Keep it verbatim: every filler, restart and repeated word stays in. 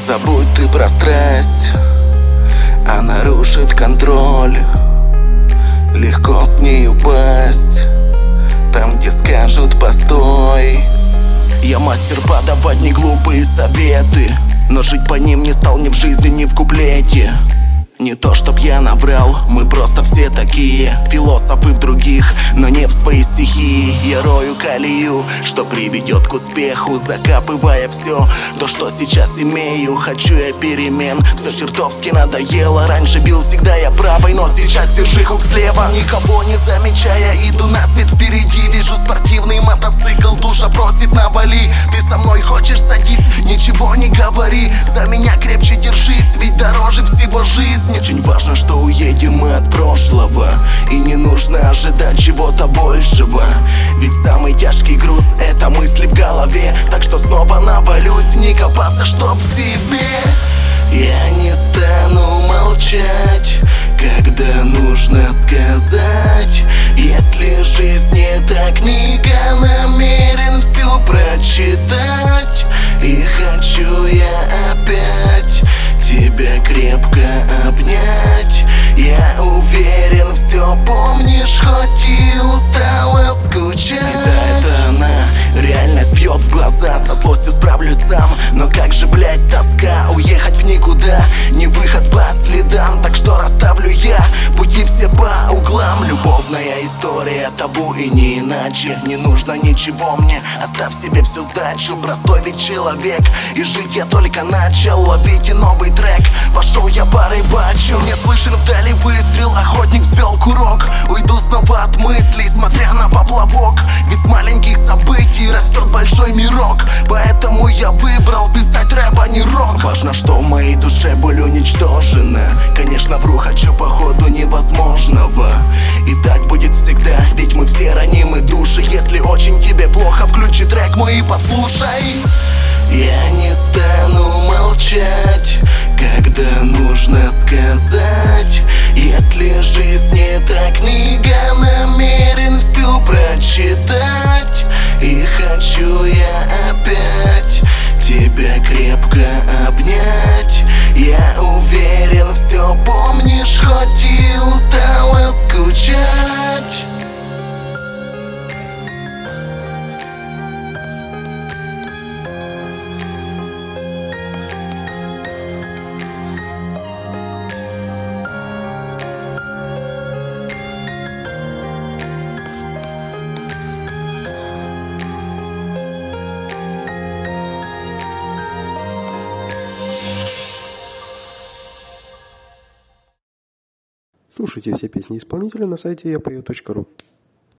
Забудь ты про страсть, она рушит контроль. Легко с ней упасть там, где скажут постой. Я мастер подавать неглупые советы, но жить по ним не стал ни в жизни, ни в куплете. Не то чтоб я наврал, мы просто все такие философы в других, но не в своей стихии. Я рою колею, что приведет к успеху, закапывая все то, что сейчас имею. Хочу я перемен, все чертовски надоело. Раньше бил всегда я правой, но сейчас держи хук слева. Никого не замечая, иду на свет впереди. Вижу спортивный мотоцикл, душа просит навали. Ты со мной хочешь, садись, ничего не говори. За меня крепче держись, ведь дороже всего жизнь. Очень важно, что уедем мы от прошлого, и не нужно ожидать чего-то большего. Ведь самый тяжкий груз — это мысли в голове. Так что снова навалюсь, не копаться, чтоб в себе. Я не стану молчать, когда нужно сказать. Если жизнь это книга, намерен всю прочитать. И хочу я опять тебя крепко обнять. Я уверен, все помнишь, хоть и устала скучать. И да, это она, реальность бьет в глаза. Со злостью справлюсь сам, но как же, блять, тоска. Уехать в никуда, не выход по следам. Так что расставлю я пути все по углам. Любовная история, табу и не иначе. Не нужно ничего мне, оставь себе всю сдачу. Простой ведь человек, и жить я только начал. Ловите новый трек, пошел я по рыбачу. Не слышен вдали выстрел, охотник взвел курок. Уйду снова от мыслей, смотря на поплавок. Ведь с маленьких событий растет большой мирок. Поэтому я выбрал писать рэп, а не рок. Важно, что в моей душе боль уничтожена. Конечно, вру, хочу по ходу невозможного. И так будет всегда, ведь мы все ранимы души. Если очень тебе плохо, включи трек мой и послушай. Я не стану молчать, когда нужно сказать. Если жизнь это книга, намерен всю прочитать. И хочу я опять тебя крепко обнять. Я уверен, все помнишь, хоть и устала скучать. Слушайте все песни исполнителя на сайте я пою точка ру.